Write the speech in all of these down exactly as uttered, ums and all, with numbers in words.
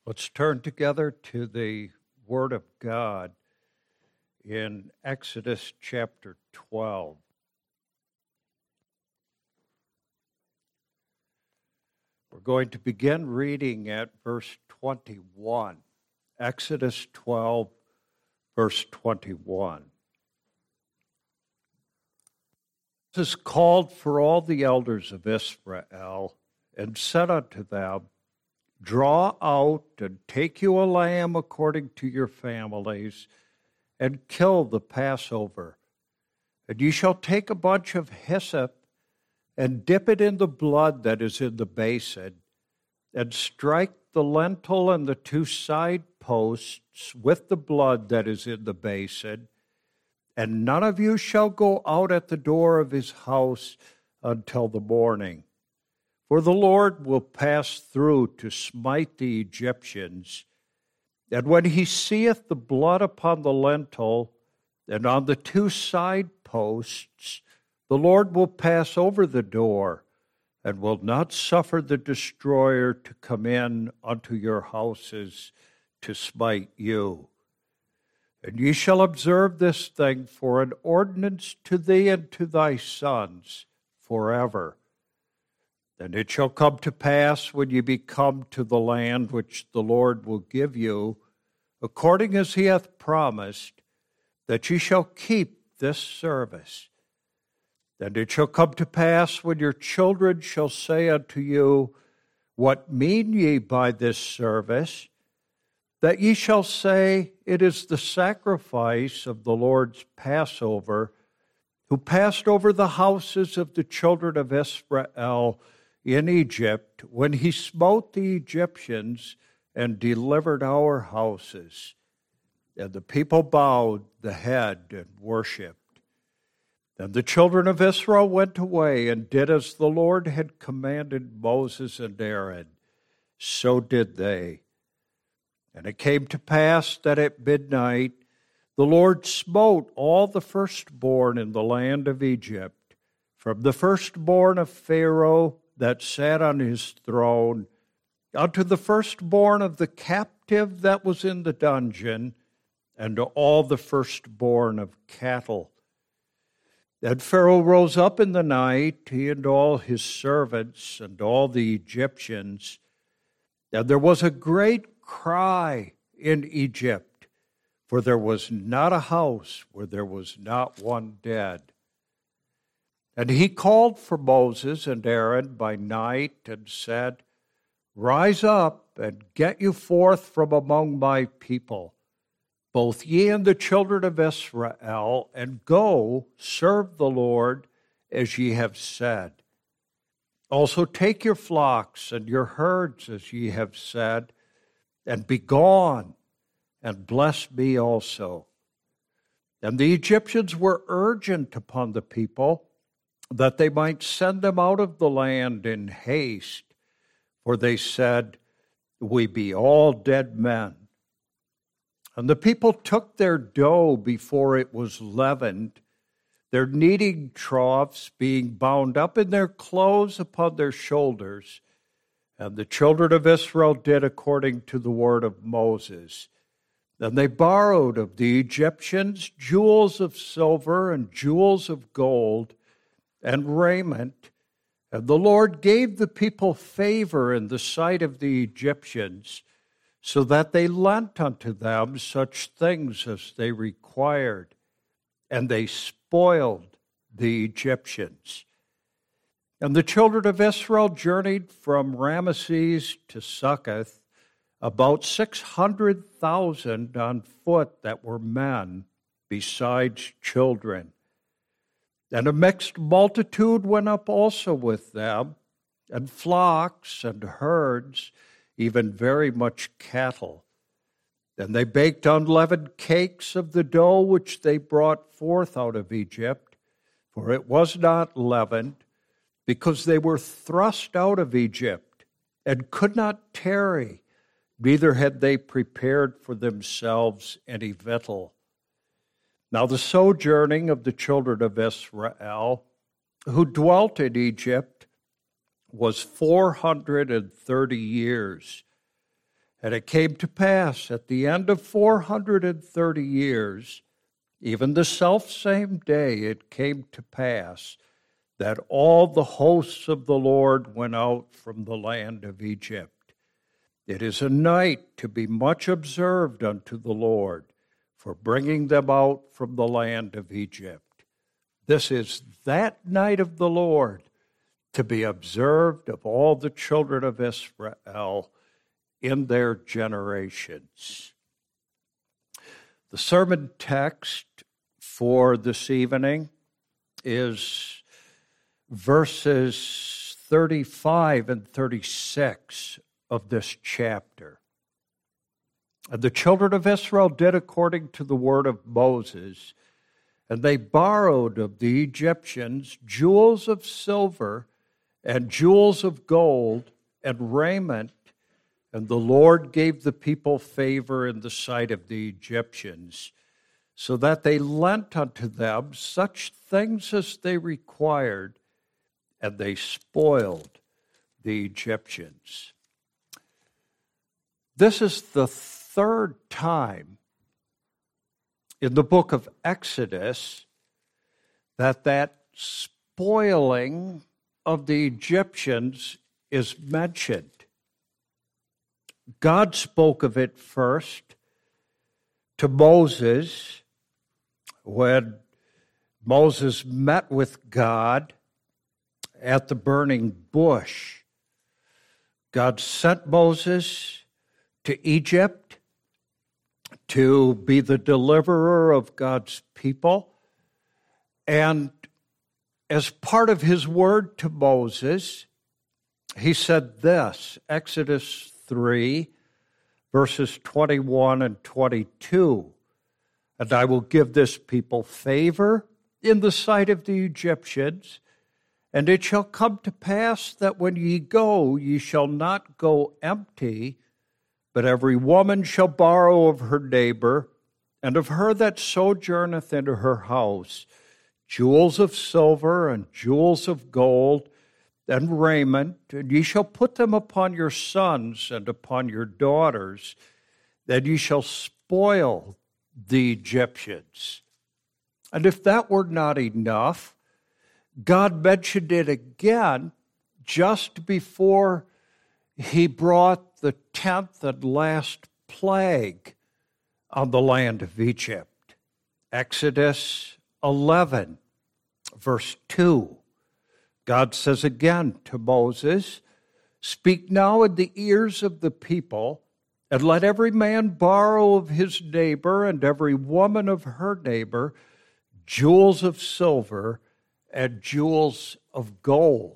Let's turn together to the Word of God in Exodus chapter twelve. We're going to begin reading at verse twenty-one. Exodus twelve, verse twenty-one. Moses called for all the elders of Israel and said unto them, Draw out and take you a lamb according to your families, and kill the Passover. And ye shall take a bunch of hyssop, and dip it in the blood that is in the basin, and strike the lintel and the two side posts with the blood that is in the basin. And none of you shall go out at the door of his house until the morning. For the Lord will pass through to smite the Egyptians. And when he seeth the blood upon the lintel and on the two side posts, the Lord will pass over the door, and will not suffer the destroyer to come in unto your houses to smite you. And ye shall observe this thing for an ordinance to thee and to thy sons forever. And it shall come to pass when ye be come to the land which the Lord will give you, according as he hath promised, that ye shall keep this service. And it shall come to pass when your children shall say unto you, What mean ye by this service? That ye shall say, It is the sacrifice of the Lord's Passover, who passed over the houses of the children of Israel in Egypt, when he smote the Egyptians and delivered our houses. And the people bowed the head and worshipped. And the children of Israel went away and did as the Lord had commanded Moses and Aaron. So did they. And it came to pass that at midnight the Lord smote all the firstborn in the land of Egypt, from the firstborn of Pharaoh that sat on his throne, unto the firstborn of the captive that was in the dungeon, and to all the firstborn of cattle. Then Pharaoh rose up in the night, he and all his servants, and all the Egyptians, and there was a great cry in Egypt, for there was not a house where there was not one dead. And he called for Moses and Aaron by night and said, Rise up and get you forth from among my people, both ye and the children of Israel, and go serve the Lord as ye have said. Also take your flocks and your herds as ye have said, and be gone, and bless me also. And the Egyptians were urgent upon the people, that they might send them out of the land in haste, for they said, We be all dead men. And the people took their dough before it was leavened, their kneading troughs being bound up in their clothes upon their shoulders. And the children of Israel did according to the word of Moses. Then they borrowed of the Egyptians jewels of silver and jewels of gold, and raiment, and the Lord gave the people favor in the sight of the Egyptians, so that they lent unto them such things as they required, and they spoiled the Egyptians. And the children of Israel journeyed from Ramesses to Succoth, about six hundred thousand on foot that were men, besides children. And a mixed multitude went up also with them, and flocks and herds, even very much cattle. And they baked unleavened cakes of the dough which they brought forth out of Egypt, for it was not leavened, because they were thrust out of Egypt, and could not tarry, neither had they prepared for themselves any victual. Now the sojourning of the children of Israel, who dwelt in Egypt, was four hundred and thirty years. And it came to pass at the end of four hundred thirty years, even the selfsame day it came to pass, that all the hosts of the Lord went out from the land of Egypt. It is a night to be much observed unto the Lord, for bringing them out from the land of Egypt. This is that night of the Lord, to be observed of all the children of Israel in their generations. The sermon text for this evening is verses thirty-five and thirty-six of this chapter. And the children of Israel did according to the word of Moses, and they borrowed of the Egyptians jewels of silver and jewels of gold and raiment, and the Lord gave the people favor in the sight of the Egyptians, so that they lent unto them such things as they required, and they spoiled the Egyptians. This is the third time in the book of Exodus that that spoiling of the Egyptians is mentioned. God spoke of it first to Moses when Moses met with God at the burning bush. God sent Moses to Egypt to be the deliverer of God's people. And as part of his word to Moses, he said this, Exodus three, verses twenty-one and twenty-two. And I will give this people favor in the sight of the Egyptians, and it shall come to pass that when ye go, ye shall not go empty, but every woman shall borrow of her neighbor, and of her that sojourneth into her house, jewels of silver and jewels of gold, and raiment, and ye shall put them upon your sons and upon your daughters, that ye shall spoil the Egyptians. And if that were not enough, God mentioned it again just before he brought the tenth and last plague on the land of Egypt. Exodus eleven, verse two. God says again to Moses, speak now in the ears of the people, and let every man borrow of his neighbor and every woman of her neighbor jewels of silver and jewels of gold.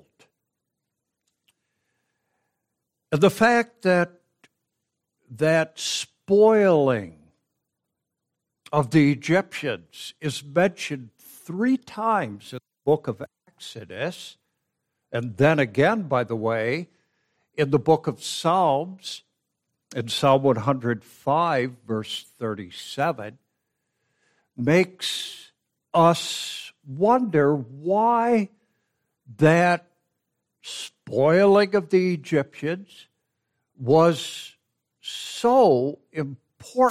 And the fact that that spoiling of the Egyptians is mentioned three times in the book of Exodus, and then again, by the way, in the book of Psalms, in Psalm one hundred five, verse thirty-seven, makes us wonder why that spoiling of the Egyptians was so important.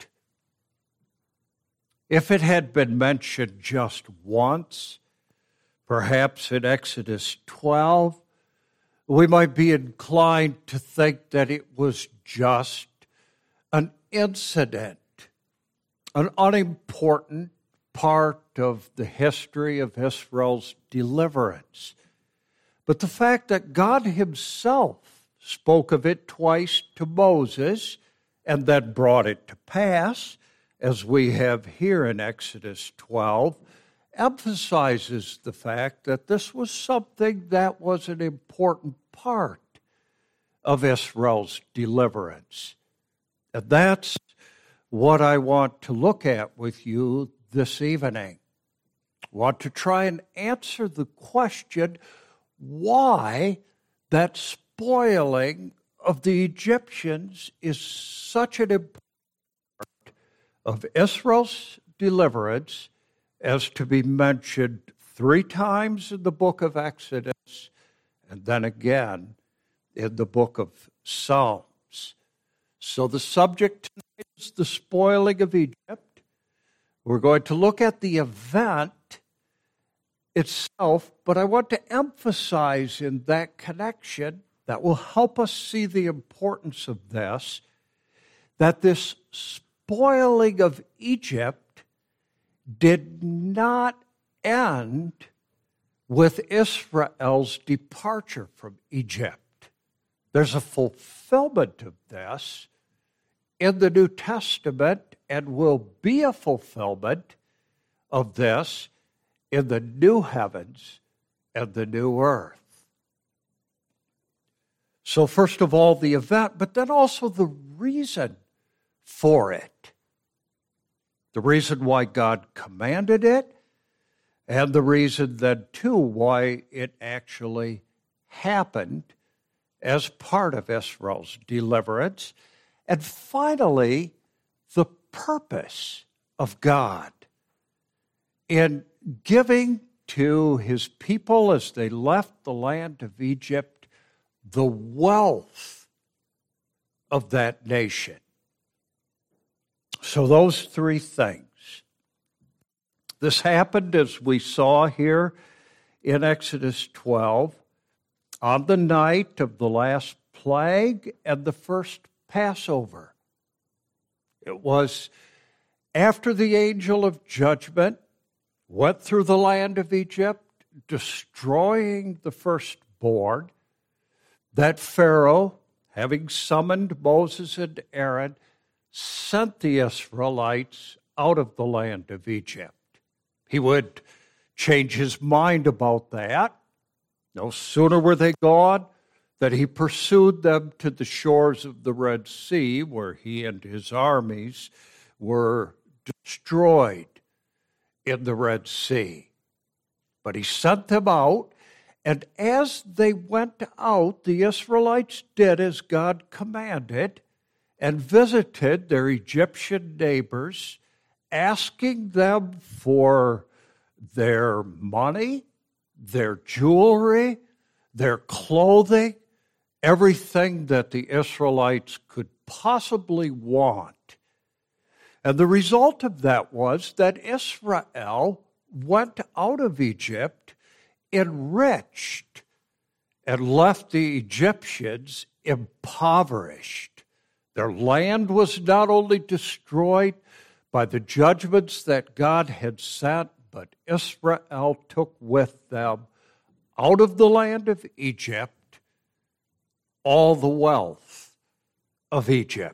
If it had been mentioned just once, perhaps in Exodus twelve, we might be inclined to think that it was just an incident, an unimportant part of the history of Israel's deliverance. But the fact that God himself spoke of it twice to Moses and then brought it to pass, as we have here in Exodus twelve, emphasizes the fact that this was something that was an important part of Israel's deliverance. And that's what I want to look at with you this evening. I want to try and answer the question why that spoiling of the Egyptians is such an important part of Israel's deliverance as to be mentioned three times in the book of Exodus and then again in the book of Psalms. So the subject tonight is the spoiling of Egypt. We're going to look at the event itself, but I want to emphasize in that connection that will help us see the importance of this, that this spoiling of Egypt did not end with Israel's departure from Egypt. There's a fulfillment of this in the New Testament and will be a fulfillment of this in the new heavens and the new earth. So first of all, the event, but then also the reason for it. The reason why God commanded it, and the reason then, too, why it actually happened as part of Israel's deliverance. And finally, the purpose of God in giving to his people as they left the land of Egypt the wealth of that nation. So those three things. This happened, as we saw here in Exodus twelve, on the night of the last plague and the first Passover. It was after the angel of judgment went through the land of Egypt, destroying the firstborn, that Pharaoh, having summoned Moses and Aaron, sent the Israelites out of the land of Egypt. He would change his mind about that. No sooner were they gone than he pursued them to the shores of the Red Sea, where he and his armies were destroyed in the Red Sea. But he sent them out, and as they went out, the Israelites did as God commanded and visited their Egyptian neighbors, asking them for their money, their jewelry, their clothing, everything that the Israelites could possibly want. And the result of that was that Israel went out of Egypt enriched and left the Egyptians impoverished. Their land was not only destroyed by the judgments that God had sent, but Israel took with them out of the land of Egypt all the wealth of Egypt.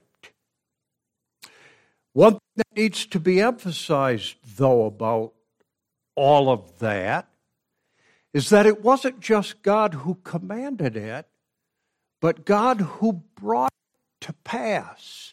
One thing that needs to be emphasized, though, about all of that is that it wasn't just God who commanded it, but God who brought it to pass.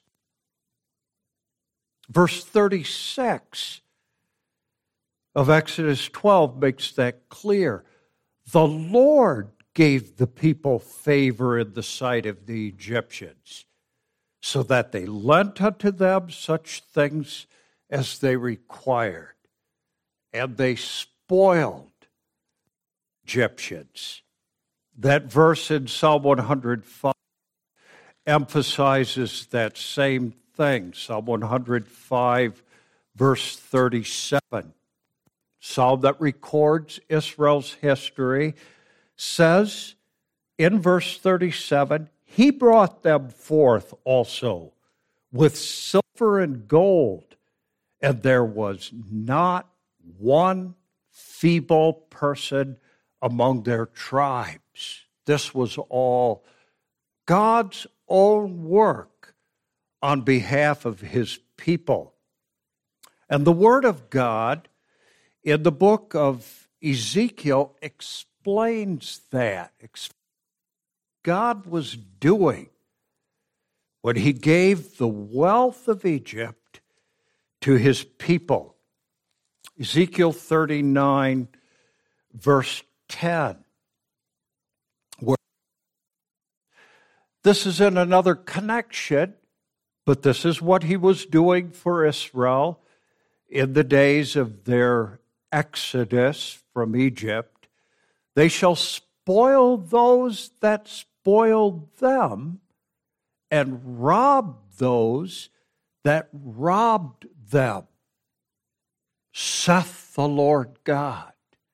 Verse thirty-six of Exodus twelve makes that clear. The Lord gave the people favor in the sight of the Egyptians, so that they lent unto them such things as they required, and they spoiled Egyptians. That verse in Psalm one hundred five emphasizes that same thing. Psalm one hundred five, verse thirty-seven. Psalm that records Israel's history says in verse thirty-seven, He brought them forth also with silver and gold, and there was not one feeble person among their tribes. This was all God's own work on behalf of his people. And the Word of God in the book of Ezekiel explains that. God was doing when he gave the wealth of Egypt to his people. Ezekiel thirty-nine, verse ten. Where this is in another connection, but this is what he was doing for Israel in the days of their exodus from Egypt. They shall spoil those that spoiled them, and rob those that robbed them, saith the Lord God.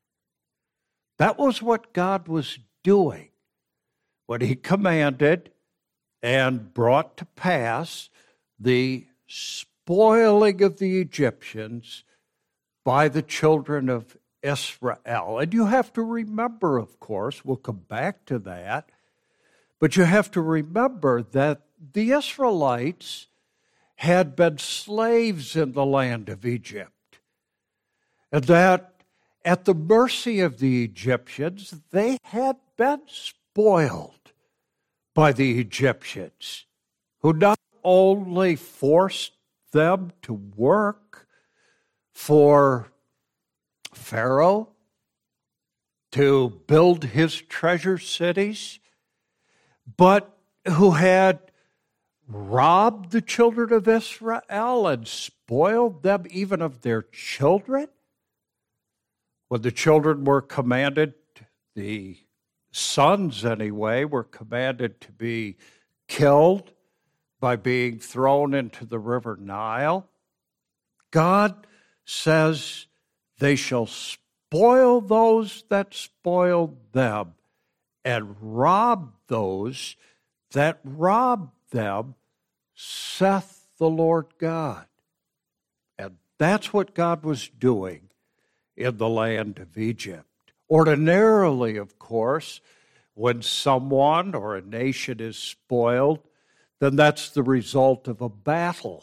That was what God was doing when he commanded and brought to pass the spoiling of the Egyptians by the children of Israel. And you have to remember, of course, we'll come back to that, but you have to remember that the Israelites had been slaves in the land of Egypt, and that at the mercy of the Egyptians, they had been spoiled by the Egyptians, who not only forced them to work for Pharaoh to build his treasure cities, but who had robbed the children of Israel and spoiled them even of their children. When the children were commanded, the sons anyway, were commanded to be killed by being thrown into the river Nile, God says, they shall spoil those that spoiled them and rob those that robbed them, saith the Lord God. And that's what God was doing in the land of Egypt. Ordinarily, of course, when someone or a nation is spoiled, then that's the result of a battle.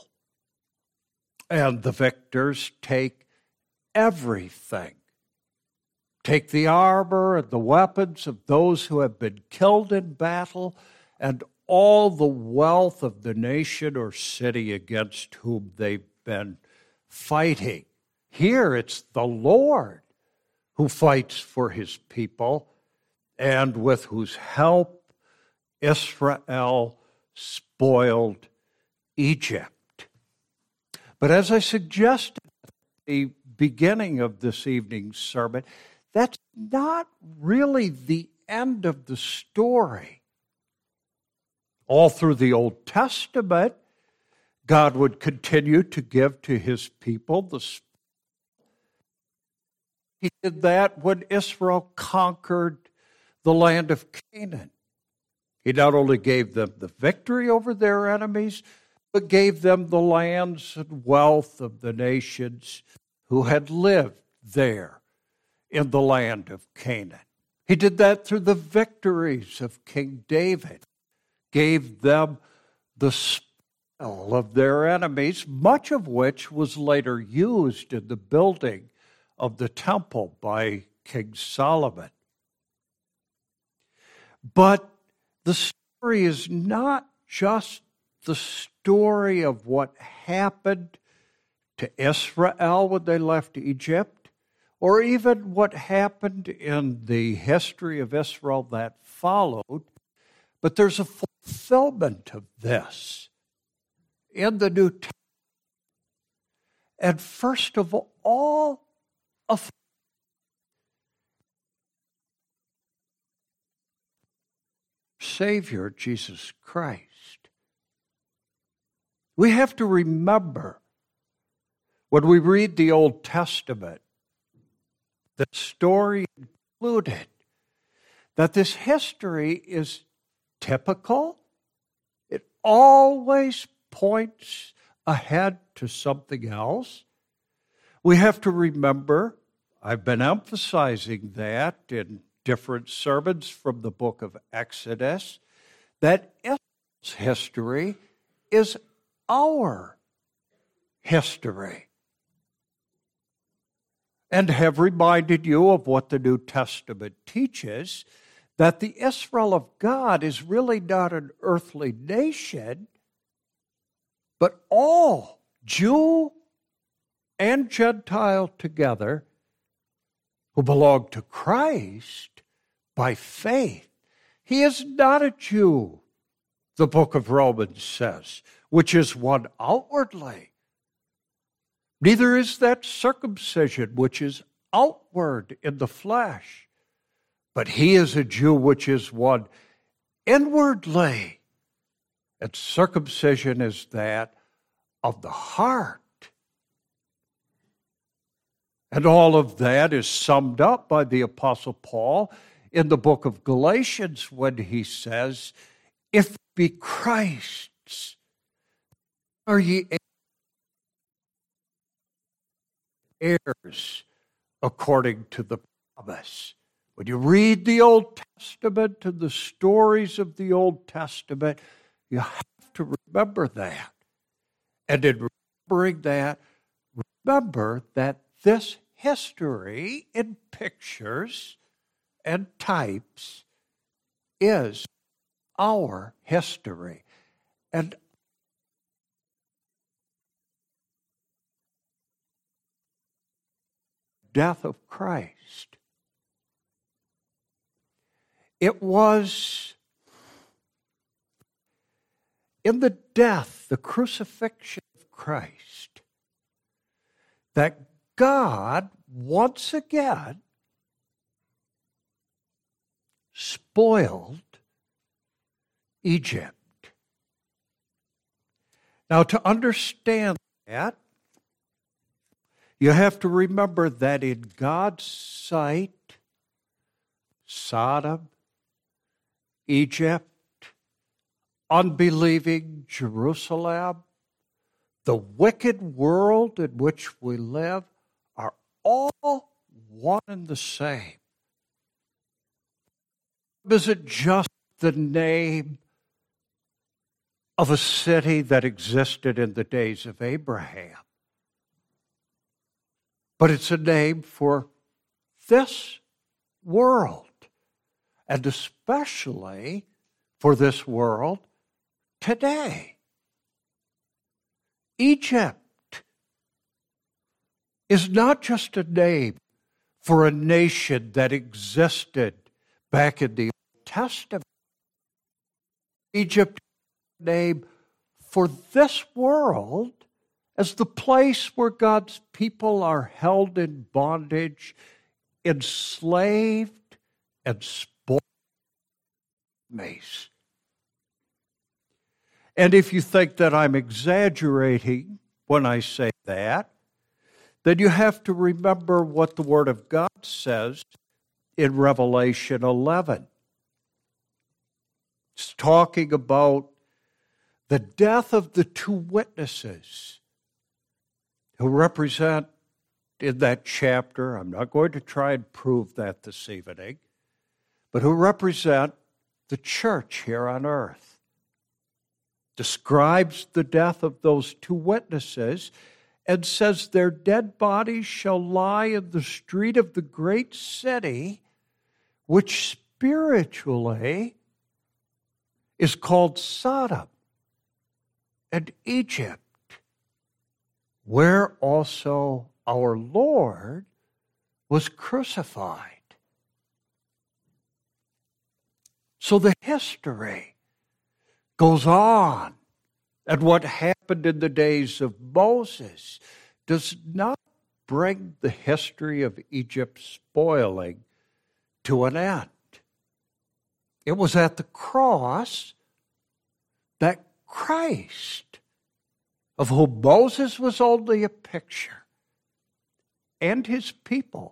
And the victors take everything. Take the armor and the weapons of those who have been killed in battle and all the wealth of the nation or city against whom they've been fighting. Here it's the Lord who fights for his people and with whose help Israel spoiled Egypt. But as I suggested at the beginning of this evening's sermon, that's not really the end of the story. All through the Old Testament, God would continue to give to his people the Spirit. He did that when Israel conquered the land of Canaan. He not only gave them the victory over their enemies, but gave them the lands and wealth of the nations who had lived there in the land of Canaan. He did that through the victories of King David, gave them the spoil of their enemies, much of which was later used in the building of the temple by King Solomon. But the story is not just the story of what happened to Israel when they left Egypt, or even what happened in the history of Israel that followed, but there's a fulfillment of this in the New Testament. And first of all, a Savior, Jesus Christ. We have to remember when we read the Old Testament, the story included, that this history is typical. It always points ahead to something else. We have to remember, I've been emphasizing that in different sermons from the book of Exodus, that Israel's history is our history. And have reminded you of what the New Testament teaches, that the Israel of God is really not an earthly nation, but all, Jew and Gentile together, who belong to Christ by faith. He is not a Jew, the book of Romans says, which is one outwardly. Neither is that circumcision, which is outward in the flesh, but he is a Jew which is one inwardly. And circumcision is that of the heart. And all of that is summed up by the Apostle Paul in the book of Galatians when he says, if be Christ's, are ye heirs according to the promise. When you read the Old Testament and the stories of the Old Testament, you have to remember that. And in remembering that, remember that this history in pictures and types is our history. And death of Christ. It was in the death, the crucifixion of Christ, that God once again spoiled Egypt. Now, to understand that, you have to remember that in God's sight, Sodom, Egypt, unbelieving Jerusalem, the wicked world in which we live are all one and the same. Is it just the name of a city that existed in the days of Abraham? But it's a name for this world, and especially for this world today. Egypt is not just a name for a nation that existed back in the Old Testament. Egypt is a name for this world as the place where God's people are held in bondage, enslaved, and spoiled. And if you think that I'm exaggerating when I say that, then you have to remember what the Word of God says in Revelation eleven. It's talking about the death of the two witnesses who represent in that chapter, I'm not going to try and prove that this evening, but who represent the church here on earth. Describes the death of those two witnesses and says their dead bodies shall lie in the street of the great city, which spiritually is called Sodom and Egypt, where also our Lord was crucified. So the history goes on, and what happened in the days of Moses does not bring the history of Egypt spoiling to an end. It was at the cross that Christ, of whom Moses was only a picture, and his people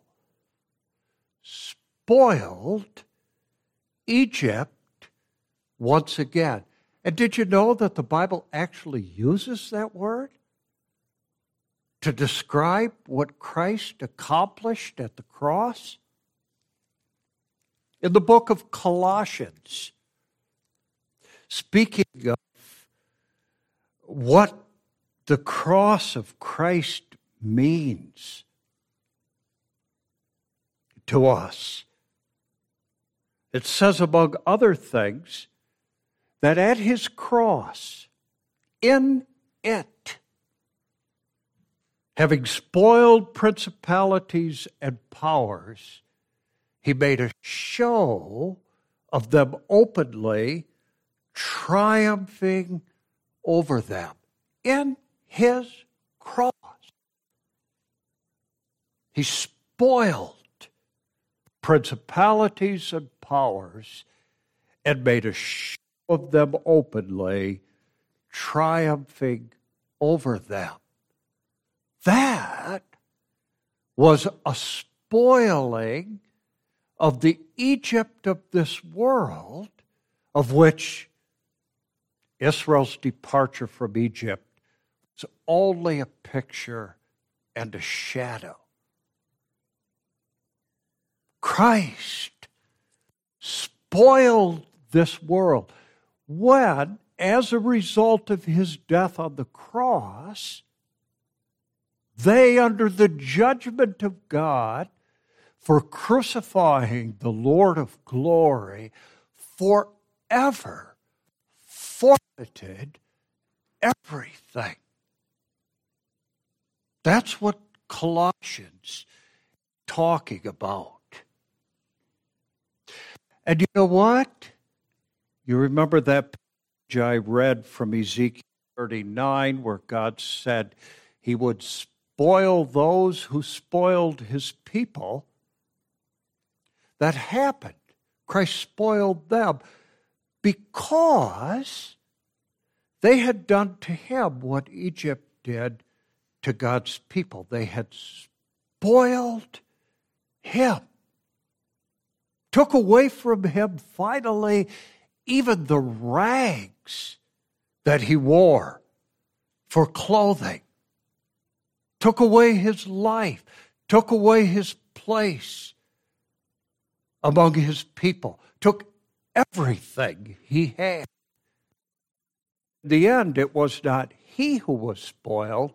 spoiled Egypt once again. And did you know that the Bible actually uses that word to describe what Christ accomplished at the cross? In the book of Colossians, speaking of what the cross of Christ means to us, it says, among other things, that at his cross, in it, having spoiled principalities and powers, he made a show of them openly, triumphing over them in his cross. He spoiled principalities and powers and made a show of them openly triumphing over them. That was a spoiling of the Egypt of this world, of which Israel's departure from Egypt was only a picture and a shadow. Christ spoiled this world when, as a result of his death on the cross, they, under the judgment of God for crucifying the Lord of glory, forever forfeited everything. That's what Colossians is talking about. And you know what? You remember that page I read from Ezekiel thirty-nine where God said he would spoil those who spoiled his people? That happened. Christ spoiled them because they had done to him what Egypt did to God's people. They had spoiled him. Took away from him, finally, even the rags that he wore for clothing. Took away his life. Took away his place among his people. Took everything he had. In the end, it was not he who was spoiled,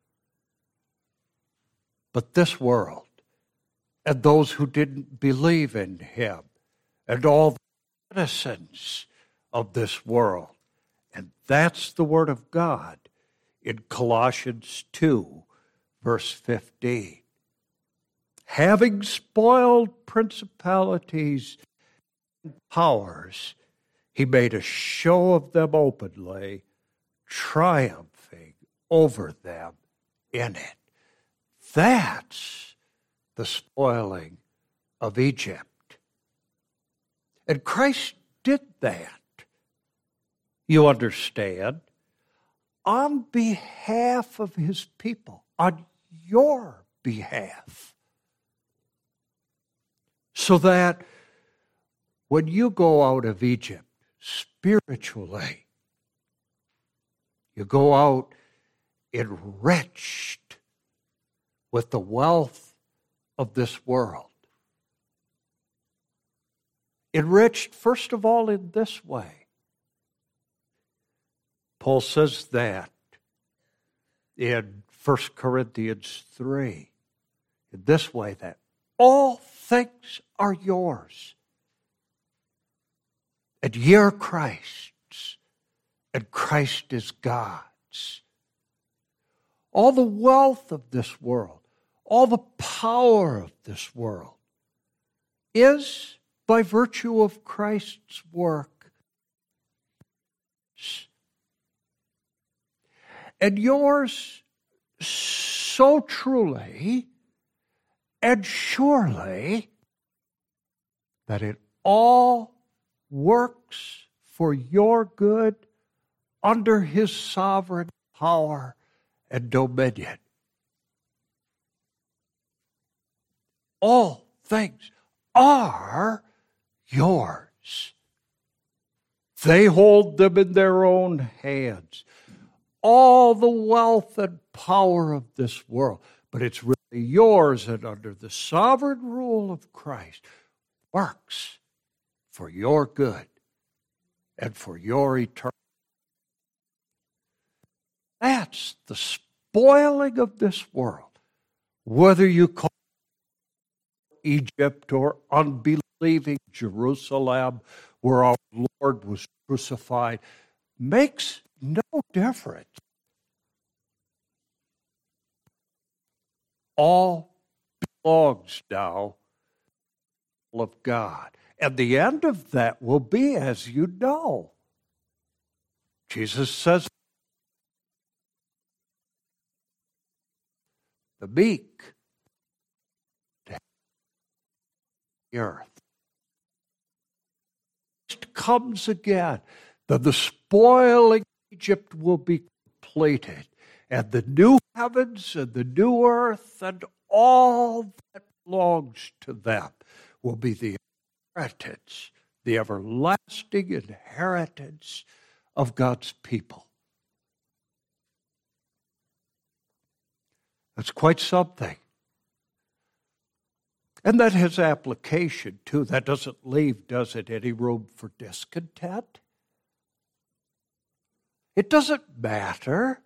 but this world, and those who didn't believe in him, and all the citizens of this world. And that's the word of God in Colossians two, verse fifteen. Having spoiled principalities and powers, he made a show of them openly, triumphing over them in it. That's the spoiling of Egypt. And Christ did that, you understand, on behalf of his people, on your behalf. So that when you go out of Egypt spiritually, you go out enriched with the wealth of this world. Enriched, first of all, in this way. Paul says that in First Corinthians three, in this way, that all things are yours, and ye are Christ's, and Christ is God's. All the wealth of this world, all the power of this world is by virtue of Christ's work. And yours so truly and surely that it all works for your good under his sovereign power and dominion. All things are yours. They hold them in their own hands. All the wealth and power of this world, but it's really yours, and under the sovereign rule of Christ, works for your good and for your eternity. That's the spoiling of this world, whether you call Egypt or unbelieving Jerusalem, where our Lord was crucified, makes no difference. All belongs now of God. And the end of that will be, as you know, Jesus says, the meek, the earth. Comes again, that the spoiling of Egypt will be completed, and the new heavens and the new earth and all that belongs to them will be the inheritance, the everlasting inheritance of God's people. That's quite something. And that has application, too. That doesn't leave, does it, any room for discontent? It doesn't matter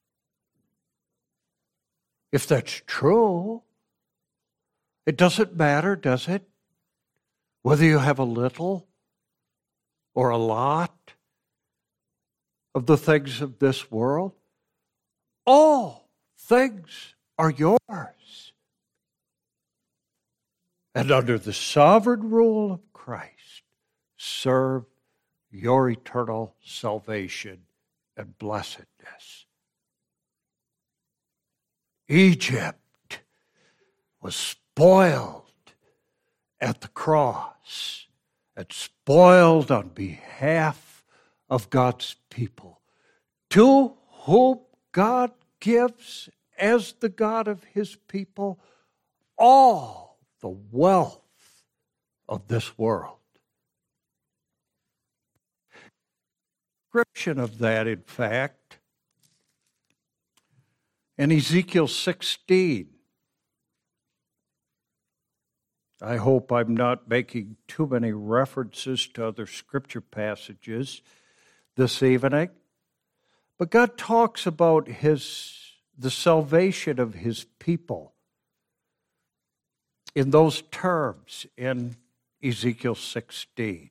if that's true. It doesn't matter, does it, whether you have a little or a lot of the things of this world? All things are yours. And under the sovereign rule of Christ, serve your eternal salvation and blessedness. Egypt was spoiled at the cross and spoiled on behalf of God's people, to whom God gives, as the God of his people, all the wealth of this world. Description of that, in fact, in Ezekiel sixteen. I hope I'm not making too many references to other scripture passages this evening, but God talks about his the salvation of his people in those terms in Ezekiel sixteen.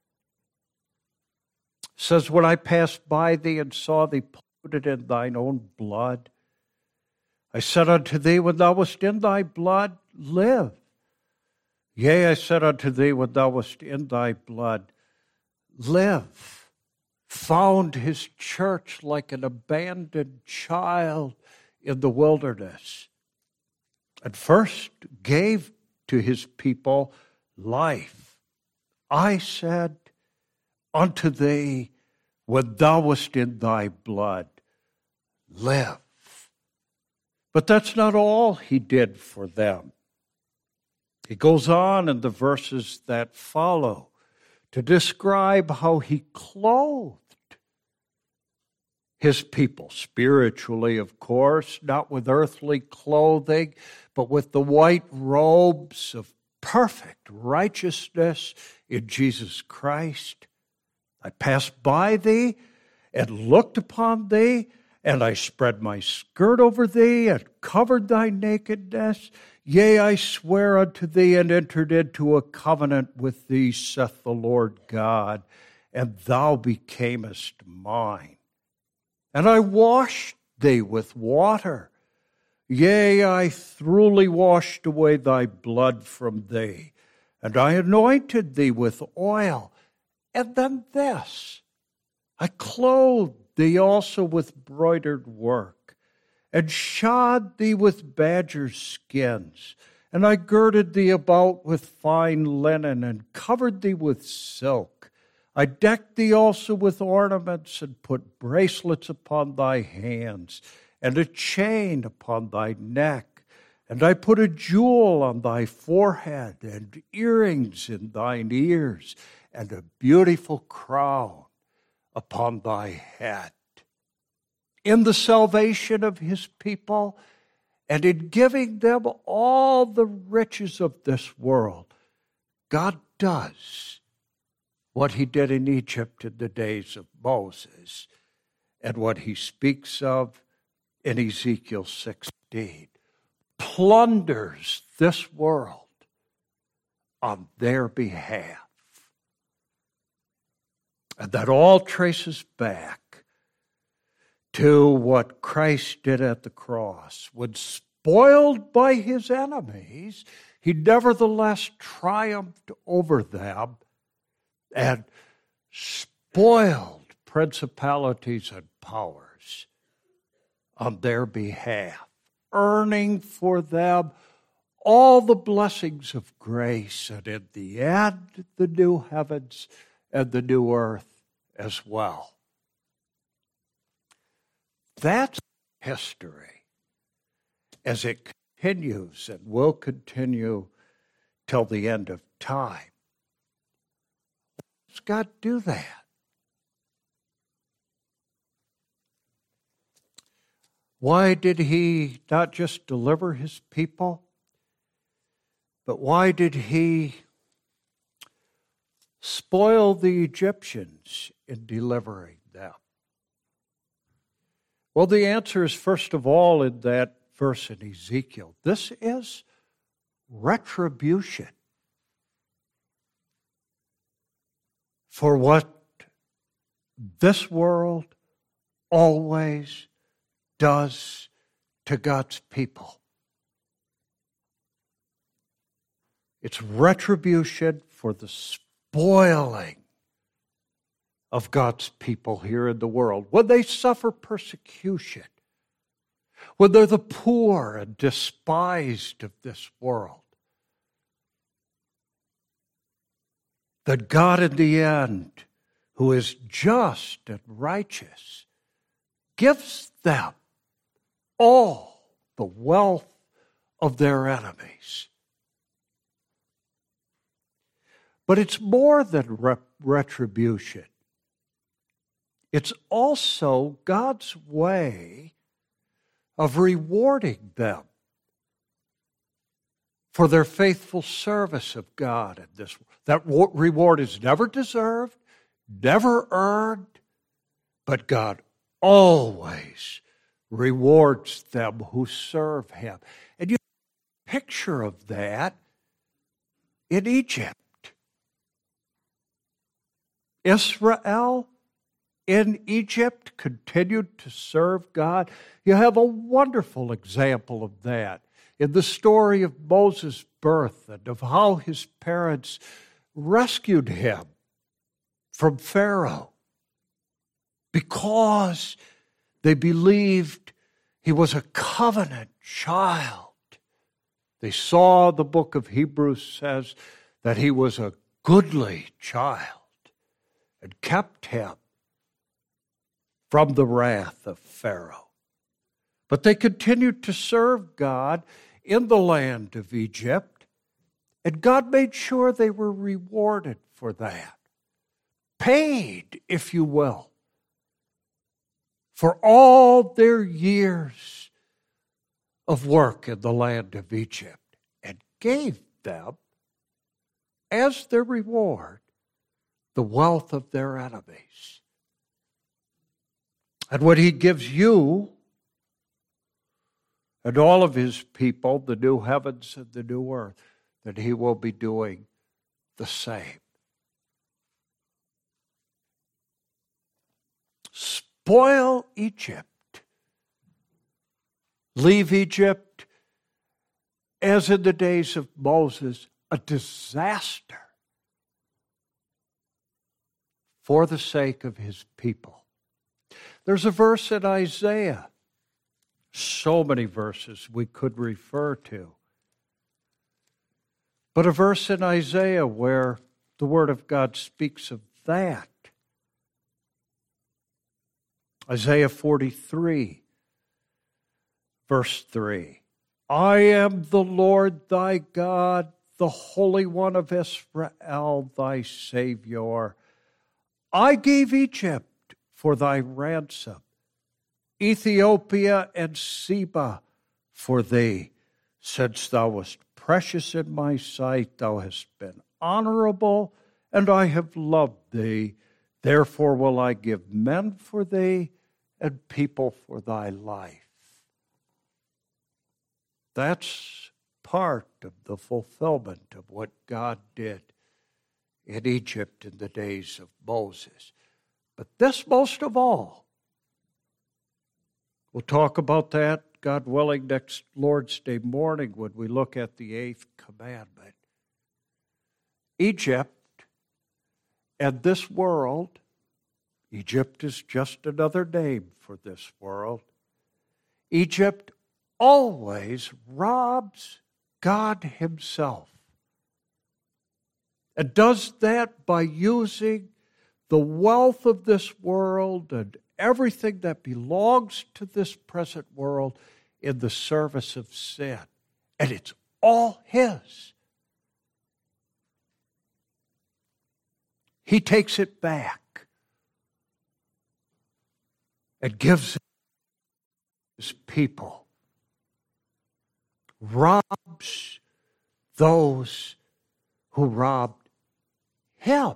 It says, when I passed by thee and saw thee polluted in thine own blood, I said unto thee, when thou wast in thy blood, live. Yea, I said unto thee, when thou wast in thy blood, live. Found his church like an abandoned child in the wilderness. And first gave to his people life. I said unto thee, when thou wast in thy blood, live. But that's not all he did for them. He goes on in the verses that follow to describe how he clothed his people, spiritually, of course, not with earthly clothing, but with the white robes of perfect righteousness in Jesus Christ. I passed by thee and looked upon thee, and I spread my skirt over thee and covered thy nakedness. Yea, I swear unto thee and entered into a covenant with thee, saith the Lord God, and thou becamest mine. And I washed thee with water. Yea, I thoroughly washed away thy blood from thee, and I anointed thee with oil. And then this, I clothed thee also with broidered work, and shod thee with badger skins, and I girded thee about with fine linen, and covered thee with silk. I decked thee also with ornaments, and put bracelets upon thy hands, and a chain upon thy neck. And I put a jewel on thy forehead, and earrings in thine ears, and a beautiful crown upon thy head. In the salvation of his people, and in giving them all the riches of this world, God does what he did in Egypt in the days of Moses, and what he speaks of in Ezekiel sixteen. Plunders this world on their behalf. And that all traces back to what Christ did at the cross. When spoiled by his enemies, he nevertheless triumphed over them and spoiled principalities and powers on their behalf, earning for them all the blessings of grace, and in the end, the new heavens and the new earth as well. That's history as it continues and will continue till the end of time. Does God do that? Why did he not just deliver his people, but why did he spoil the Egyptians in delivering them? Well, the answer is, first of all, in that verse in Ezekiel. This is retribution for what this world always does to God's people. It's retribution for the spoiling of God's people here in the world. When they suffer persecution, when they're the poor and despised of this world, that God in the end, who is just and righteous, gives them all the wealth of their enemies. But it's more than rep- retribution. It's also God's way of rewarding them for their faithful service of God in this world. That reward is never deserved, never earned, but God always rewards them who serve Him. And you have a picture of that in Egypt. Israel in Egypt continued to serve God. You have a wonderful example of that in the story of Moses' birth and of how his parents rescued him from Pharaoh because they believed he was a covenant child. They saw, the book of Hebrews says, that he was a goodly child and kept him from the wrath of Pharaoh. But they continued to serve God in the land of Egypt, and God made sure they were rewarded for that. Paid, if you will, for all their years of work in the land of Egypt, and gave them, as their reward, the wealth of their enemies. And when He gives you and all of His people the new heavens and the new earth, then He will be doing the same. Spoil Egypt. Leave Egypt, as in the days of Moses, a disaster for the sake of His people. There's a verse in Isaiah, so many verses we could refer to, but a verse in Isaiah where the Word of God speaks of that. Isaiah forty-three, verse three. I am the Lord thy God, the Holy One of Israel, thy Savior. I gave Egypt for thy ransom, Ethiopia and Seba for thee. Since thou wast precious in my sight, thou hast been honorable, and I have loved thee. Therefore will I give men for thee, and people for thy life. That's part of the fulfillment of what God did in Egypt in the days of Moses. But this most of all, we'll talk about that, God willing, next Lord's Day morning when we look at the eighth commandment. Egypt and this world, Egypt is just another name for this world. Egypt always robs God Himself, and does that by using the wealth of this world and everything that belongs to this present world in the service of sin. And it's all His. He takes it back and gives it to His people. Robs those who robbed Him.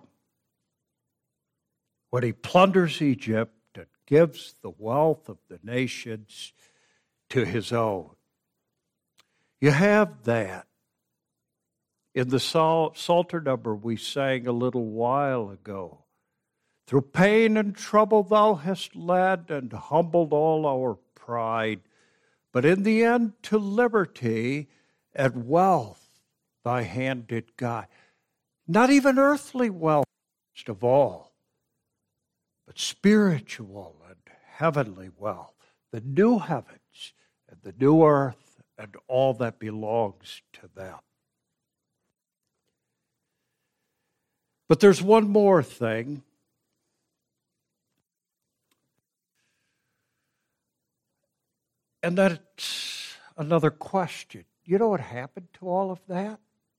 When He plunders Egypt and gives the wealth of the nations to His own. You have that in the Psalter number we sang a little while ago. Through pain and trouble Thou hast led and humbled all our pride, but in the end to liberty and wealth Thy hand did guide. Not even earthly wealth least of all, but spiritual and heavenly wealth, the new heavens and the new earth and all that belongs to them. But there's one more thing. And that's another question. You know what happened to all of that?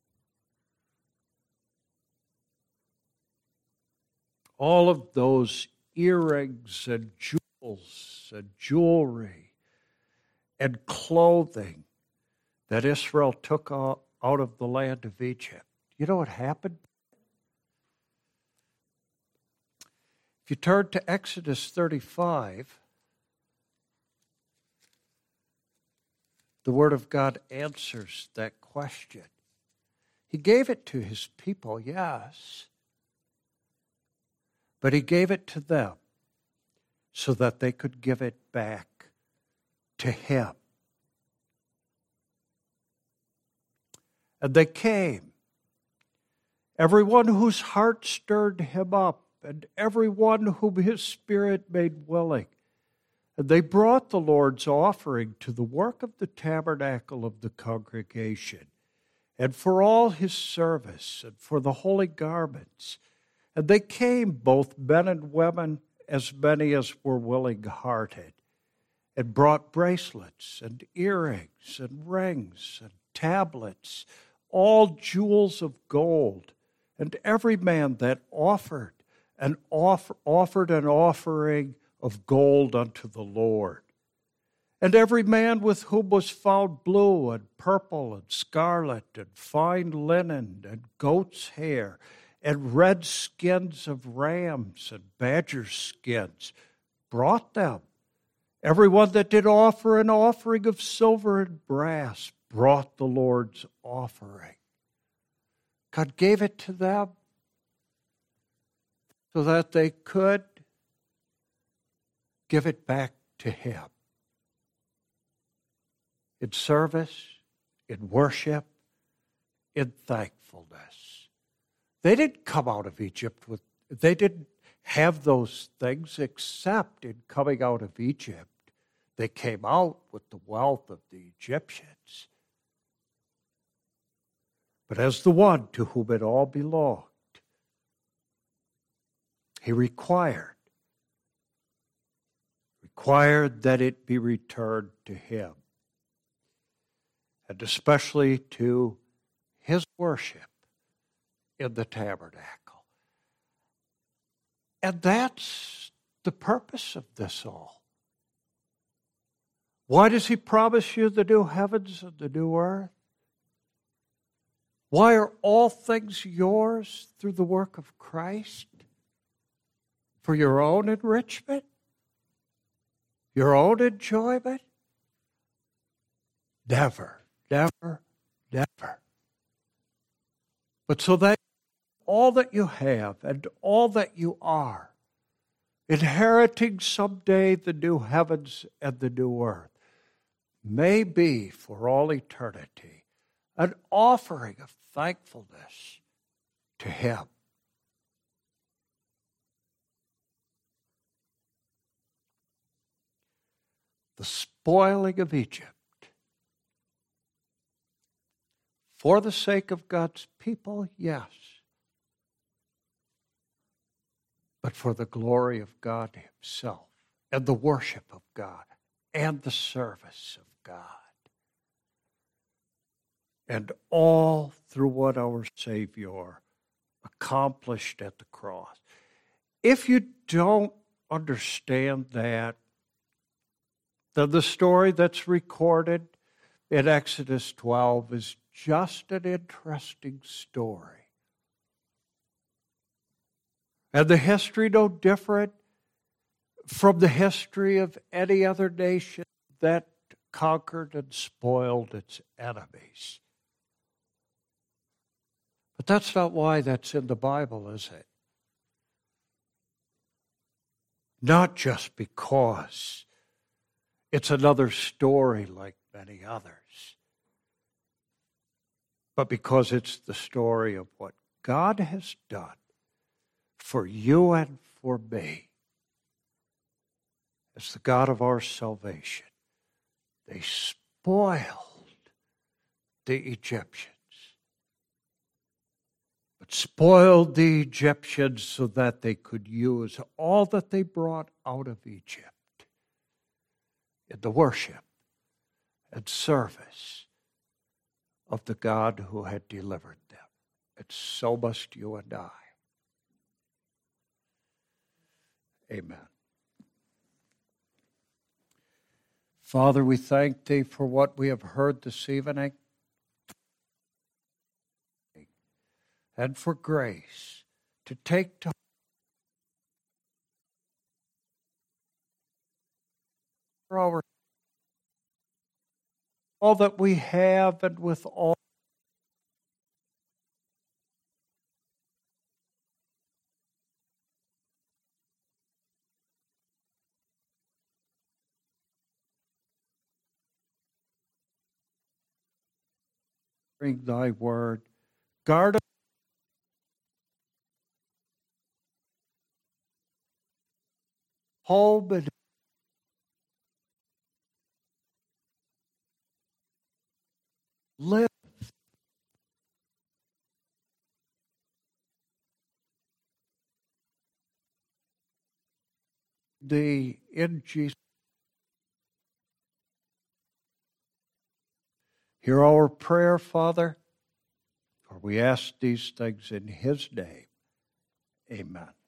All of those earrings and jewels and jewelry and clothing that Israel took out of the land of Egypt. You know what happened? If you turn to Exodus thirty-five, the Word of God answers that question. He gave it to His people, yes, but He gave it to them so that they could give it back to Him. And they came, everyone whose heart stirred Him up, and everyone whom His Spirit made willing. And they brought the Lord's offering to the work of the tabernacle of the congregation, and for all His service, and for the holy garments. And they came, both men and women, as many as were willing-hearted, and brought bracelets, and earrings, and rings, and tablets, all jewels of gold, and every man that offered and offer, offered an offering of gold unto the Lord. And every man with whom was found blue and purple and scarlet and fine linen and goat's hair and red skins of rams and badger skins brought them. Every one that did offer an offering of silver and brass brought the Lord's offering. God gave it to them so that they could give it back to Him. In service, in worship, in thankfulness. They didn't come out of Egypt with, they didn't have those things except in coming out of Egypt. They came out with the wealth of the Egyptians. But as the one to whom it all belonged, He required, required that it be returned to Him, and especially to His worship in the tabernacle. And that's the purpose of this all. Why does He promise you the new heavens and the new earth? Why are all things yours through the work of Christ? For your own enrichment? Your own enjoyment? Never, never, never. But so that all that you have and all that you are, inheriting someday the new heavens and the new earth, may be for all eternity an offering of thankfulness to Him. The spoiling of Egypt for the sake of God's people, yes, but for the glory of God Himself and the worship of God and the service of God. And all through what our Savior accomplished at the cross. If you don't understand that, then the story that's recorded in Exodus twelve is just an interesting story. And the history no different from the history of any other nation that conquered and spoiled its enemies. But that's not why that's in the Bible, is it? Not just because it's another story like many others, but because it's the story of what God has done for you and for me. As the God of our salvation, they spoiled the Egyptians, but spoiled the Egyptians so that they could use all that they brought out of Egypt in the worship and service of the God who had delivered them. And so must you and I. Amen. Father, we thank Thee for what we have heard this evening and for grace to take to our all that we have and with all bring Thy word. Guard us. Home and live Thee in Jesus. Hear our prayer, Father, for we ask these things in His name. Amen.